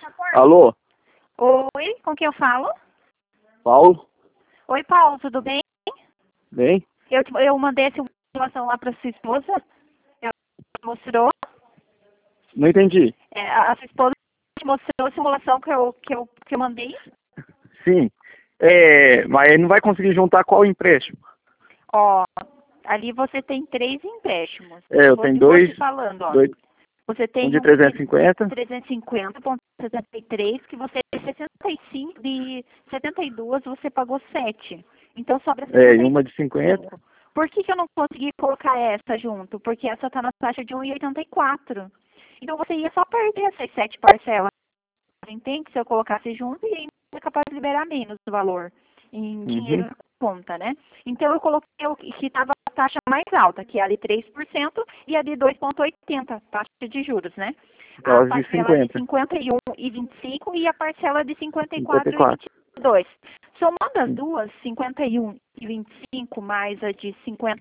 Alô? Oi, com quem eu falo? Paulo? Oi, Paulo, tudo bem? Bem? Eu mandei essa informação lá para sua esposa. Ela mostrou. Não entendi. A sua esposa mostrou a simulação que eu mandei. Sim. Mas ele não vai conseguir juntar qual empréstimo? Ó, ali você tem 3 empréstimos. Eu tenho dois. Vou te falando, ó. dois Você tem um de 350. 350,73 que você de 65 de 72 você pagou 7. Então sobra E uma de 50. Por que eu não consegui colocar essa junto? Porque essa está na taxa de 1,84. Então você ia só perder essas 7 parcelas. Entende? Se eu colocasse junto e ainda é capaz de liberar menos o valor em dinheiro na conta, né? Então eu coloquei o que estava a taxa mais alta, que é a de 3% e a de 2,80, taxa de juros, né? A parcela de 51,25 e a parcela de 54,22. Somando as duas, 51,25 mais a de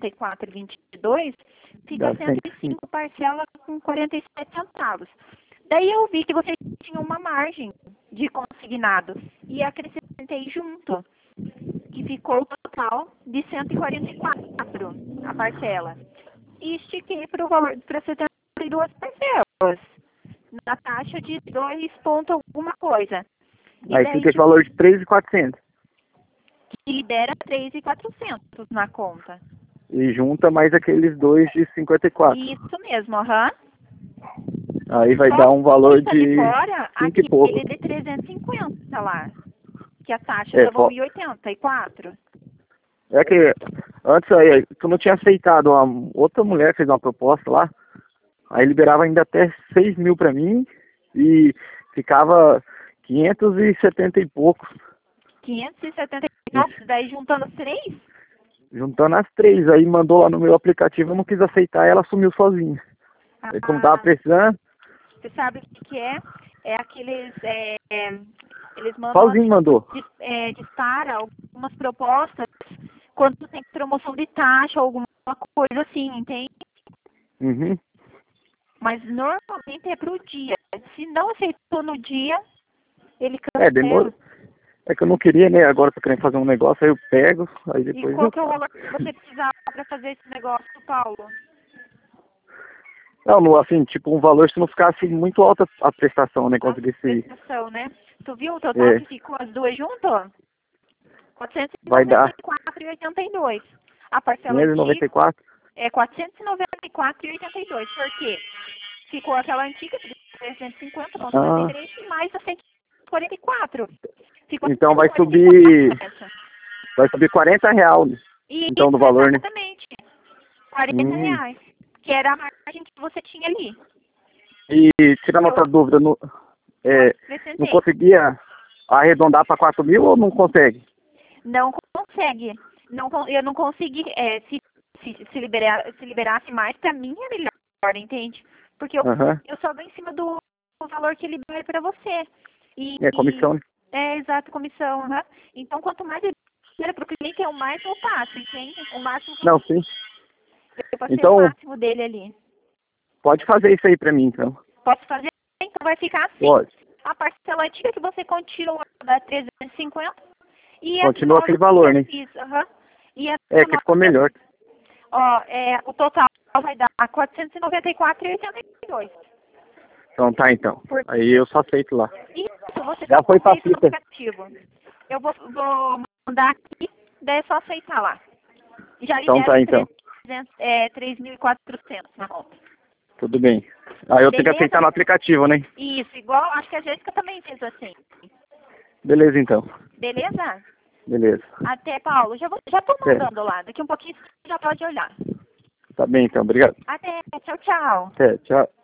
54,22, fica 105 parcela com 47 centavos. Daí eu vi que você tinha uma margem de consignado e acrescentei junto, que ficou o total de 144 a parcela. E estiquei para o valor para 72 parcelas, na taxa de 2 ponto alguma coisa. E aí daí, fica esse valor de 3.400. que libera 3.400 na conta. E junta mais aqueles dois de 54. Isso mesmo, aham. Aí vai dar um valor de fora, 5 e pouco. aquele de 350 lá, que a taxa estava 1,84. É que antes aí, tu não tinha aceitado, uma outra mulher fez uma proposta lá, aí liberava ainda até 6 mil pra mim e ficava 570 e poucos. 570 e poucos, daí juntando os 3? Juntando as 3, aí mandou lá no meu aplicativo, eu não quis aceitar, ela sumiu sozinha. Aí como tava precisando... Você sabe o que é? É aqueles... eles mandam... Sozinho mandou. Dispara algumas propostas quando tem promoção de taxa ou alguma coisa assim, entende? Uhum. Mas normalmente é pro dia. Se não aceitou no dia, ele cancela. Demorou. É que eu não queria, né? Agora tô querendo fazer um negócio, aí eu pego, aí depois... E qual que é o valor que você precisava para fazer esse negócio, Paulo? Não, assim, tipo, um valor se não ficasse muito alta a prestação, né? Conseguisse... prestação, né? Tu viu o total que ficou as duas juntas? Vai dar 494,82. A parcela 594? É 494,82. Por quê? Ficou aquela antiga de 350,93 e mais a 144. Ficou então vai subir... Vai subir R$40, né? Então do valor, né? Exatamente. R$40. Que era a margem que você tinha ali. E tirando outra dúvida, não conseguia arredondar para 4 mil ou não consegue? Não consegue. Eu não consegui. Se liberasse mais, para mim é melhor, entende? Porque eu só dou em cima do valor que libera para você. Comissão, né? Exato, comissão. Então, quanto mais libera para o cliente, o mais eu passo, entende? O máximo que não, sim. Eu passei então, o máximo dele ali. Pode fazer isso aí para mim, então. Posso fazer? Então vai ficar assim. Pode. A parcela antiga que você continua da 350 e continua aquele valor, né? Isso, E que ficou melhor. Ó, o total vai dar 494,82. Então tá, então. Aí eu só aceito lá. Isso, você já foi pra fita. Eu vou mandar aqui, daí é só aceitar lá. Já então tá, então. 3.400 na conta. Tudo bem. Aí eu tenho que aceitar no aplicativo, né? Isso, igual, acho que a Jéssica também fez assim. Beleza, então. Beleza? Beleza. Até, Paulo. Já tô mandando lá. Daqui um pouquinho você já pode olhar. Tá bem, então. Obrigado. Até. Tchau, tchau. Até, tchau.